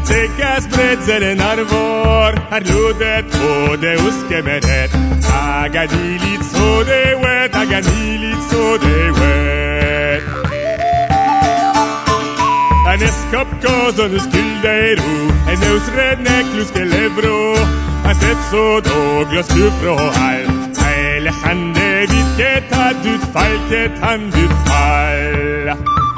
Tzekas bretzelen arbor, ludet ode uskemeret. Aganilit zode wet, aganilit zode wet. En eskap kozon uskildeiru, en eus rednek luskelevro. En tetso doglos kufro al, eile hande vitket hadut fall, ket handut fall.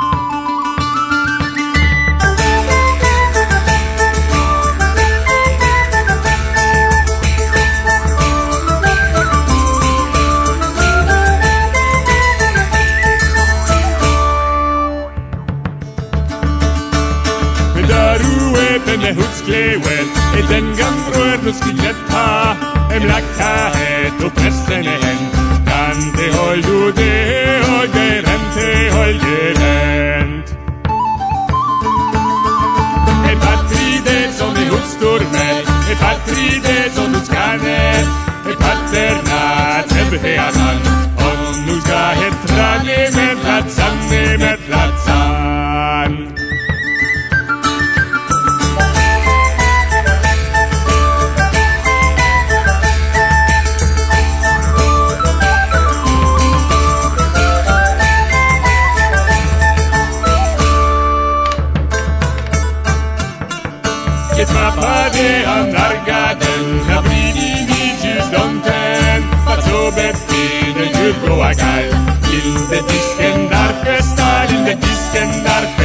Hutsklewen, den gambror nuskiletta, lakka het og pressene hen. Dante holdu det, holderente, holderent. Patride som I hutstormer, patride som nuskaner, paterna tebheanan, om nuska hetrane med platsan, med platsan. Papade an argaden, na bridi nijus donten, but so befrieden, you go agal. In the disken dark, in the disken dark.